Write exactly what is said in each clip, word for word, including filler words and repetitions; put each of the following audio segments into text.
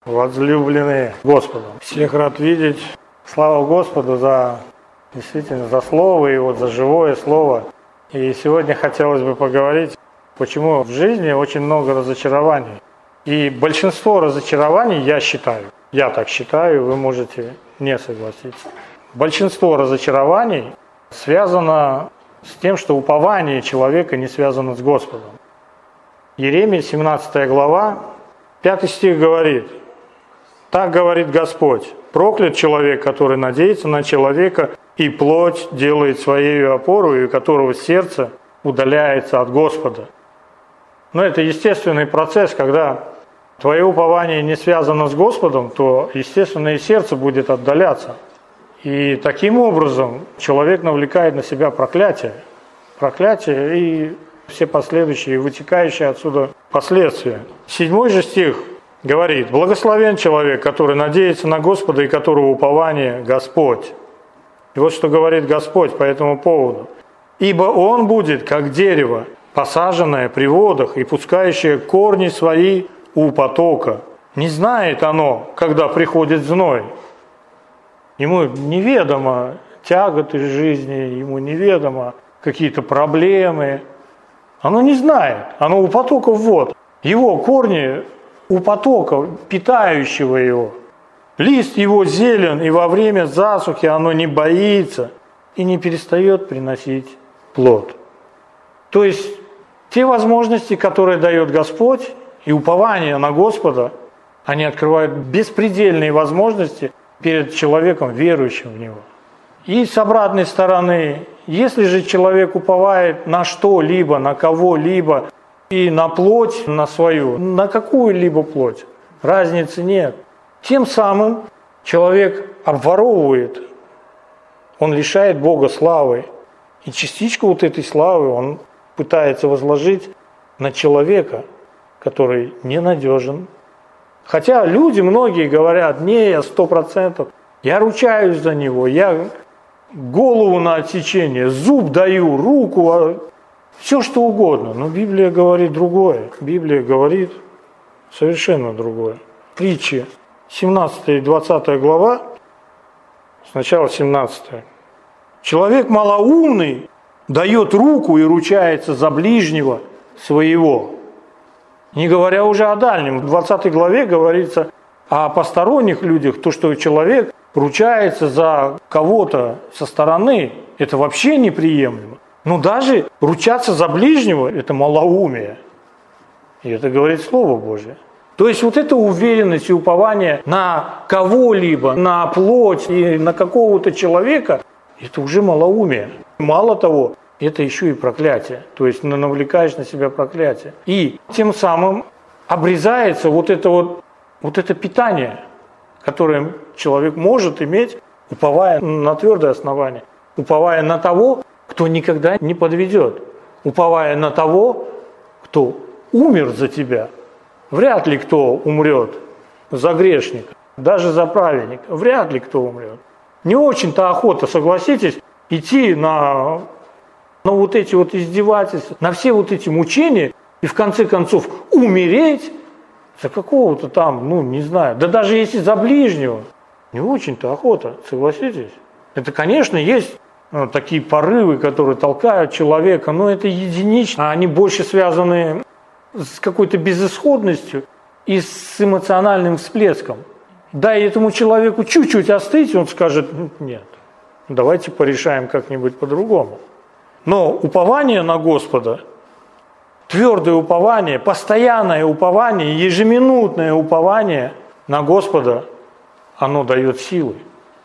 Возлюбленные Господом. Всех рад видеть. Слава Господу за действительно за слово и вот за живое слово. И сегодня хотелось бы поговорить, почему в жизни очень много разочарований. И большинство разочарований, я считаю, я так считаю, вы можете не согласиться. Большинство разочарований связано с тем, что упование человека не связано с Господом. Иеремия, семнадцатая глава, пятый стих говорит: «Так говорит Господь, проклят человек, который надеется на человека, и плоть делает своей опору, и у которого сердце удаляется от Господа». Но это естественный процесс, когда твое упование не связано с Господом, то, естественно, и сердце будет отдаляться. И таким образом человек навлекает на себя проклятие. Проклятие и все последующие, вытекающие отсюда последствия. Седьмой же стих говорит: «Благословен человек, который надеется на Господа и которого упование Господь». И вот что говорит Господь по этому поводу. «Ибо он будет, как дерево, посаженное при водах и пускающее корни свои у потока. Не знает оно, когда приходит зной». Ему неведомо тяготы жизни, ему неведомо какие-то проблемы. Оно не знает, оно у потоков вод. Его корни у потока, питающего его. Лист его зелен, и во время засухи оно не боится и не перестает приносить плод. То есть те возможности, которые дает Господь, и упование на Господа, они открывают беспредельные возможности перед человеком, верующим в Него. И с обратной стороны, если же человек уповает на что-либо, на кого-либо, и на плоть, на свою, на какую-либо плоть, разницы нет. Тем самым человек обворовывает, он лишает Бога славы. И частичку вот этой славы он пытается возложить на человека, который ненадежен. Хотя люди многие говорят: не, я сто процентов, я ручаюсь за него, я голову на отсечение, зуб даю, руку, все что угодно. Но Библия говорит другое. Библия говорит совершенно другое. Притчи, семнадцатая и двадцатая глава, сначала семнадцатая. «Человек малоумный дает руку и ручается за ближнего своего». Не говоря уже о дальнем. В двадцатой главе говорится о посторонних людях, то, что человек ручается за кого-то со стороны, это вообще неприемлемо. Но даже ручаться за ближнего – это малоумие. И это говорит Слово Божие. То есть вот эта уверенность и упование на кого-либо, на плоть и на какого-то человека – это уже малоумие. Мало того, это еще и проклятие. То есть навлекаешь на себя проклятие. И тем самым обрезается вот это вот, вот это питание, которое человек может иметь, уповая на твердое основание, уповая на того, кто никогда не подведет, уповая на того, кто умер за тебя. Вряд ли кто умрет за грешника, даже за праведника. Вряд ли кто умрет. Не очень-то охота, согласитесь, идти на, на вот эти вот издевательства, на все вот эти мучения и в конце концов умереть за какого-то там, ну не знаю, да даже если за ближнего. Не очень-то охота, согласитесь. Это, конечно, есть ну, такие порывы, которые толкают человека, но это единично. Они больше связаны с какой-то безысходностью и с эмоциональным всплеском. Дай этому человеку чуть-чуть остыть, он скажет: нет, давайте порешаем как-нибудь по-другому. Но упование на Господа, твердое упование, постоянное упование, ежеминутное упование на Господа, оно дает силы.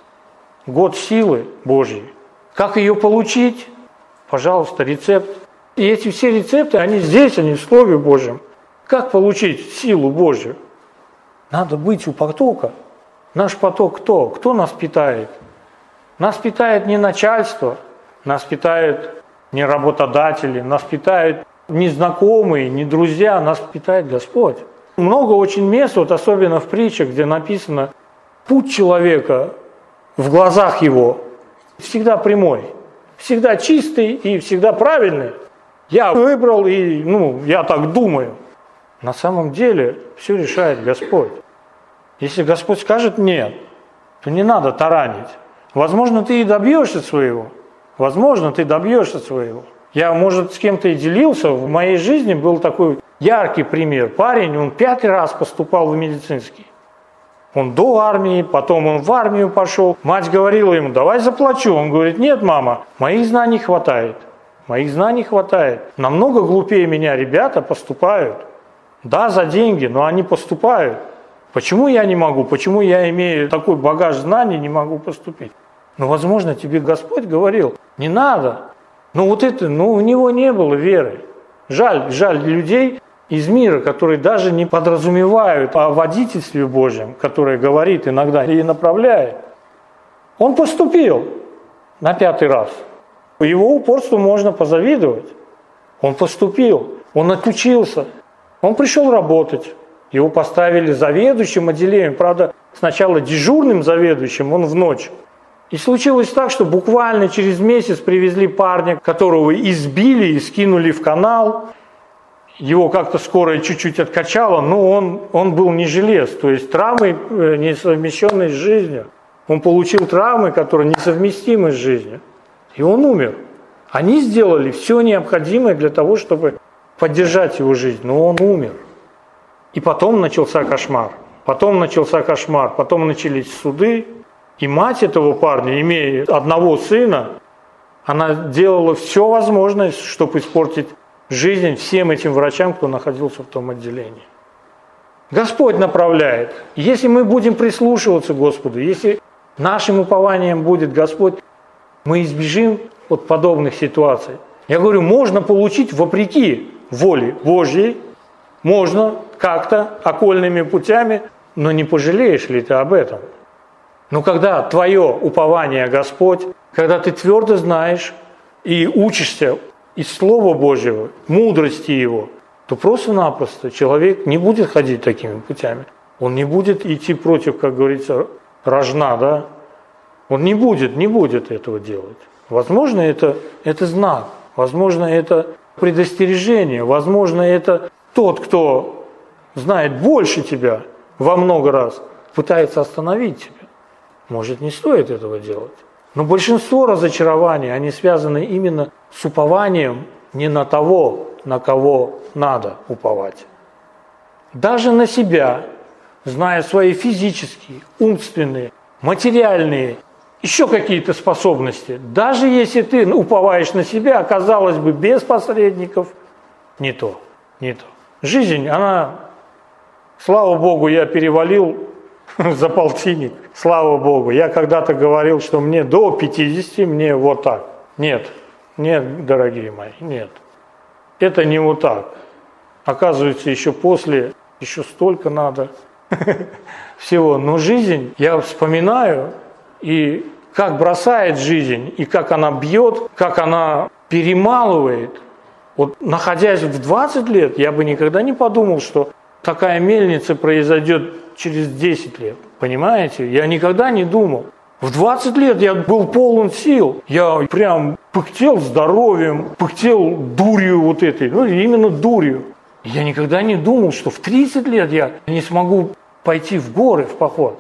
Год силы Божьей. Как ее получить? Пожалуйста, рецепт. И эти все рецепты, они здесь, они в Слове Божьем. Как получить силу Божью? Надо быть у потока. Наш поток кто? Кто нас питает? Нас питает не начальство, нас питают не работодатели, нас питают не знакомые, не друзья, нас питает Господь. Много очень мест, вот особенно в притчах, где написано: путь человека в глазах его всегда прямой, всегда чистый и всегда правильный. Я выбрал и, ну, я так думаю. На самом деле все решает Господь. Если Господь скажет нет, то не надо таранить. Возможно, ты и добьешься своего. Возможно, ты добьешься своего. Я, может, с кем-то и делился. В моей жизни был такой яркий пример. Парень, он пятый раз поступал в медицинский. Он до армии, потом он в армию пошел. Мать говорила ему, давай заплачу. Он говорит, нет, мама, моих знаний хватает. Моих знаний хватает. Намного глупее меня ребята поступают. Да, за деньги, но они поступают. Почему я не могу? Почему я имею такой багаж знаний, не могу поступить? Ну, возможно, тебе Господь говорил, не надо. Ну, вот это, ну, у него не было веры. Жаль, жаль людей из мира, которые даже не подразумевают о водительстве Божьем, которое говорит иногда и направляет. Он поступил на пятый раз. Его упорству можно позавидовать. Он поступил, он отучился, он пришел работать. Его поставили заведующим отделением, правда, сначала дежурным заведующим, он в ночь. И случилось так, что буквально через месяц привезли парня, которого избили и скинули в канал. Его как-то скорая чуть-чуть откачала, но он, он был не желез, то есть травмы, не совмещенные с жизнью. Он получил травмы, которые несовместимы с жизнью, и он умер. Они сделали все необходимое для того, чтобы поддержать его жизнь, но он умер. И потом начался кошмар, потом начался кошмар, потом начались суды, и мать этого парня, имея одного сына, она делала все возможное, чтобы испортить жизнь всем этим врачам, кто находился в том отделении. Господь направляет. Если мы будем прислушиваться к Господу, если нашим упованием будет Господь, мы избежим от подобных ситуаций. Я говорю, можно получить вопреки воле Божьей, можно как-то окольными путями, но не пожалеешь ли ты об этом? Но когда твое упование Господь, когда ты твердо знаешь и учишься из Слова Божьего, мудрости Его, то просто-напросто человек не будет ходить такими путями. Он не будет идти против, как говорится, рожна, да? Он не будет, не будет этого делать. Возможно, это, это знак, возможно, это предостережение, возможно, это тот, кто знает больше тебя во много раз, пытается остановить тебя. Может, не стоит этого делать. Но большинство разочарований, они связаны именно с упованием не на того, на кого надо уповать. Даже на себя, зная свои физические, умственные, материальные, еще какие-то способности, даже если ты уповаешь на себя, казалось бы, без посредников, не то, не то. Жизнь, она, слава Богу, я перевалил за полтинник, слава Богу. Я когда-то говорил, что мне до пятидесяти, мне вот так. Нет, нет, дорогие мои, нет. Это не вот так. Оказывается, еще после, еще столько надо всего. Но жизнь, я вспоминаю, и как бросает жизнь, и как она бьет, как она перемалывает. Вот находясь в двадцать лет, я бы никогда не подумал, что такая мельница произойдет через десять лет. Понимаете? Я никогда не думал. В двадцать лет я был полон сил. Я прям пыхтел здоровьем, пыхтел дурью вот этой. Ну, именно дурью. Я никогда не думал, что в тридцать лет я не смогу пойти в горы в поход.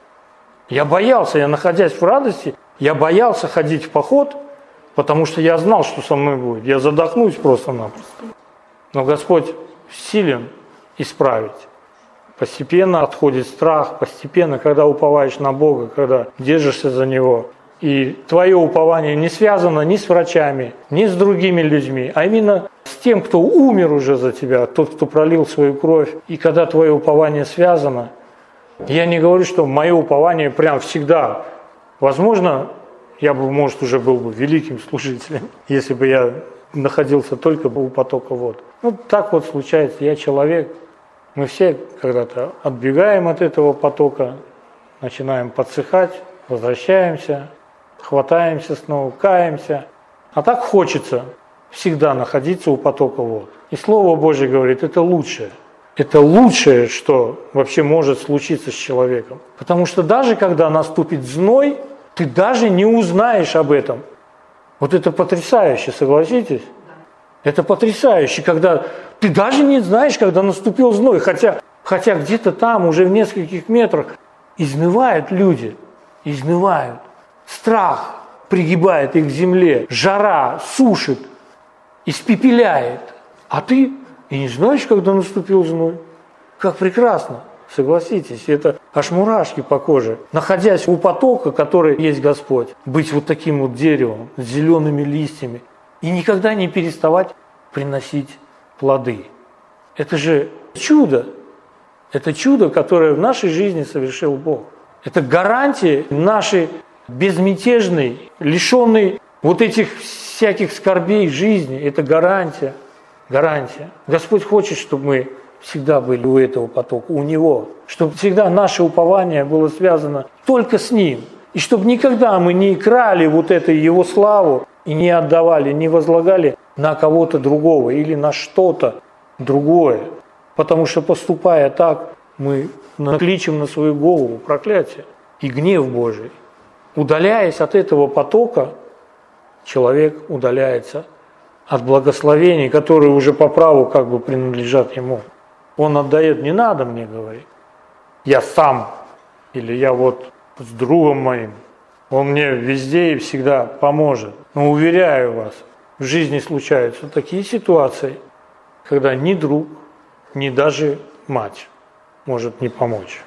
Я боялся, я находясь в радости, я боялся ходить в поход, потому что я знал, что со мной будет. Я задохнусь просто-напросто. Но Господь силен исправить. Постепенно отходит страх, постепенно, когда уповаешь на Бога, когда держишься за Него. И твое упование не связано ни с врачами, ни с другими людьми, а именно с тем, кто умер уже за тебя, тот, кто пролил свою кровь. И когда твое упование связано, я не говорю, что мое упование прям всегда. Возможно, я бы, может, уже был бы великим служителем, если бы я находился только у потока вод. Ну, так вот случается, я человек. Мы все когда-то отбегаем от этого потока, начинаем подсыхать, возвращаемся, хватаемся снова, каемся. А так хочется всегда находиться у потока вод. И Слово Божье говорит, это лучшее. Это лучшее, что вообще может случиться с человеком. Потому что даже когда наступит зной, ты даже не узнаешь об этом. Вот это потрясающе, согласитесь? Это потрясающе, когда ты даже не знаешь, когда наступил зной. Хотя Хотя где-то там, уже в нескольких метрах, изнывают люди, изнывают. Страх пригибает их к земле, жара сушит, испепеляет. А ты и не знаешь, когда наступил зной. Как прекрасно, согласитесь, это аж мурашки по коже. Находясь у потока, который есть Господь, быть вот таким вот деревом с зелеными листьями и никогда не переставать приносить плоды. Это же чудо. Это чудо, которое в нашей жизни совершил Бог. Это гарантия нашей безмятежной, лишенной вот этих всяких скорбей жизни. Это гарантия. Гарантия. Господь хочет, чтобы мы всегда были у этого потока, у Него. Чтобы всегда наше упование было связано только с Ним. И чтобы никогда мы не крали вот эту Его славу и не отдавали, не возлагали на кого-то другого или на что-то другое. Потому что, поступая так, мы накличем на свою голову проклятие и гнев Божий. Удаляясь от этого потока, человек удаляется от благословений, которые уже по праву как бы принадлежат ему. Он отдает: не надо мне говорить, я сам, или я вот с другом моим, он мне везде и всегда поможет. Но уверяю вас, в жизни случаются такие ситуации, когда ни друг, ни даже мать может не помочь.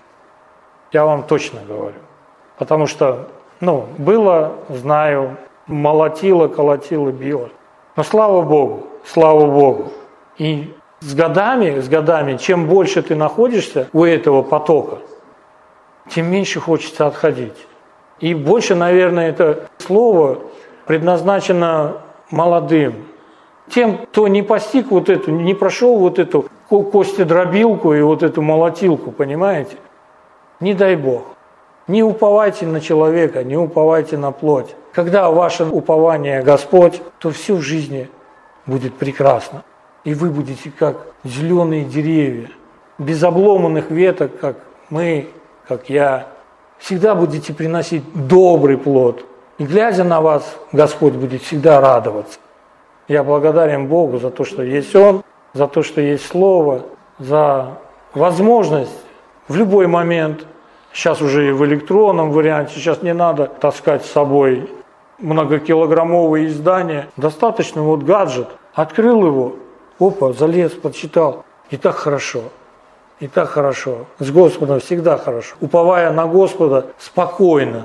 Я вам точно говорю. Потому что, ну, было, знаю, молотило, колотило, било. Но слава Богу, слава Богу. И с годами, с годами, чем больше ты находишься у этого потока, тем меньше хочется отходить. И больше, наверное, это слово предназначено молодым. Тем, кто не постиг вот эту, не прошел вот эту костедробилку и вот эту молотилку, понимаете? Не дай Бог. Не уповайте на человека, не уповайте на плоть. Когда ваше упование Господь, то все в жизни будет прекрасно. И вы будете как зеленые деревья, без обломанных веток, как мы, как я. Всегда будете приносить добрый плод. И глядя на вас, Господь будет всегда радоваться. Я благодарен Богу за то, что есть Он, за то, что есть Слово, за возможность в любой момент, сейчас уже и в электронном варианте, сейчас не надо таскать с собой многокилограммовые издания, достаточно вот гаджет, открыл его, опа, залез, подчитал, и так хорошо, и так хорошо, с Господом всегда хорошо, уповая на Господа спокойно.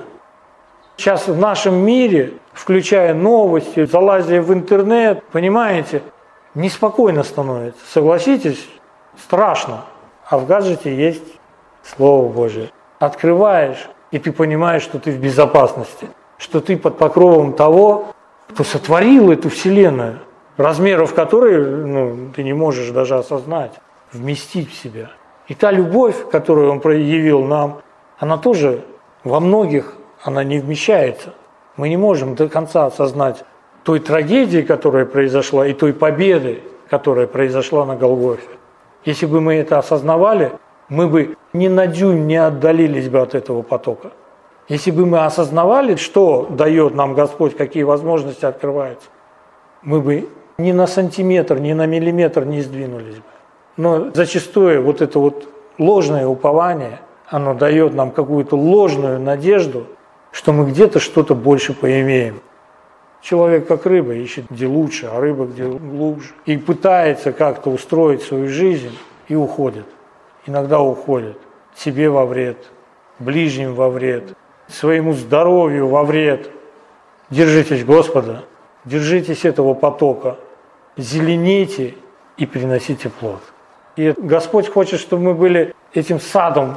Сейчас в нашем мире, включая новости, залазя в интернет, понимаете, неспокойно становится. Согласитесь, страшно. А в гаджете есть Слово Божие. Открываешь, и ты понимаешь, что ты в безопасности, что ты под покровом того, кто сотворил эту вселенную, размеров которой, ну, ты не можешь даже осознать, вместить в себя. И та любовь, которую Он проявил нам, она тоже во многих она не вмещается. Мы не можем до конца осознать той трагедии, которая произошла, и той победы, которая произошла на Голгофе. Если бы мы это осознавали, мы бы ни на дюйм не отдалились бы от этого потока. Если бы мы осознавали, что дает нам Господь, какие возможности открываются, мы бы ни на сантиметр, ни на миллиметр не сдвинулись бы. Но зачастую вот это вот ложное упование, оно дает нам какую-то ложную надежду, что мы где-то что-то больше поимеем. Человек как рыба ищет где лучше, а рыба где глубже. И пытается как-то устроить свою жизнь и уходит. Иногда уходит себе во вред, ближним во вред, своему здоровью во вред. Держитесь Господа, держитесь этого потока, зеленейте и приносите плод. И Господь хочет, чтобы мы были этим садом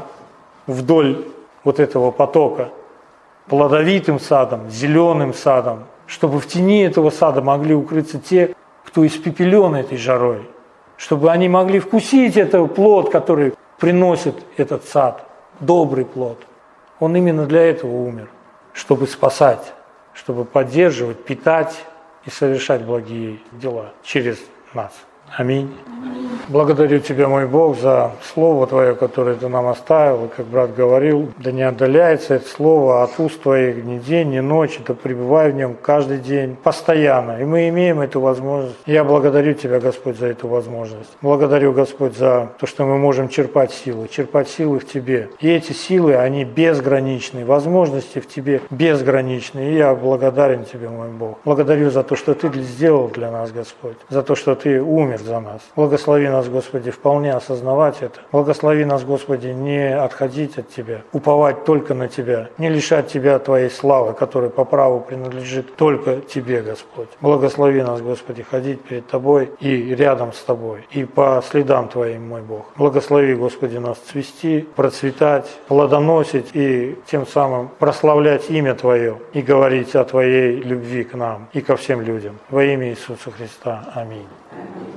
вдоль вот этого потока, плодовитым садом, зеленым садом, чтобы в тени этого сада могли укрыться те, кто испепелен этой жарой, чтобы они могли вкусить этот плод, который приносит этот сад, добрый плод. Он именно для этого умер, чтобы спасать, чтобы поддерживать, питать и совершать благие дела через нас. Аминь. Благодарю Тебя, мой Бог, за Слово Твое, которое Ты нам оставил. И, как брат говорил, да не отдаляется это Слово от уст Твоих ни день, ни ночь, да пребывай в нем каждый день, постоянно. И мы имеем эту возможность. Я благодарю Тебя, Господь, за эту возможность. Благодарю, Господь, за то, что мы можем черпать силы, черпать силы в Тебе. И эти силы, они безграничны, возможности в Тебе безграничны. И я благодарен Тебе, мой Бог. Благодарю за то, что Ты сделал для нас, Господь, за то, что Ты умер за нас. Благослови нас, Господи, вполне осознавать это. Благослови нас, Господи, не отходить от Тебя, уповать только на Тебя, не лишать Тебя Твоей славы, которая по праву принадлежит только Тебе, Господь. Благослови нас, Господи, ходить перед Тобой и рядом с Тобой, и по следам Твоим, мой Бог. Благослови, Господи, нас цвести, процветать, плодоносить и тем самым прославлять имя Твое и говорить о Твоей любви к нам и ко всем людям. Во имя Иисуса Христа. Аминь.